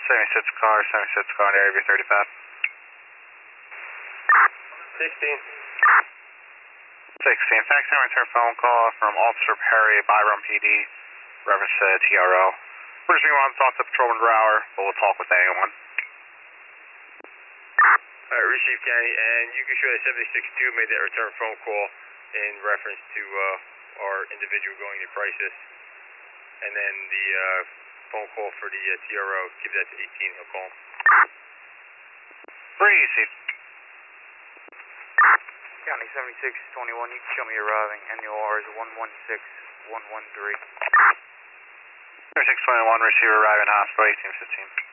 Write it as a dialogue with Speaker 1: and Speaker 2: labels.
Speaker 1: 76 car in area 35.
Speaker 2: 16.
Speaker 1: 16, fax and return phone call from Officer Perry, Byram PD, reference to TRO. We're just going to talk to Patrolman Brower, but we'll talk with anyone.
Speaker 2: Alright, receive County, and you can show that 76-2 made that return phone call in reference to our individual going to crisis. And then the phone call for the TRO, give that to 18, he'll call him.
Speaker 1: Receive.
Speaker 3: County 7621, you can show me arriving. NUR is 116113.
Speaker 1: 7621, receiver arriving hospital, 1815.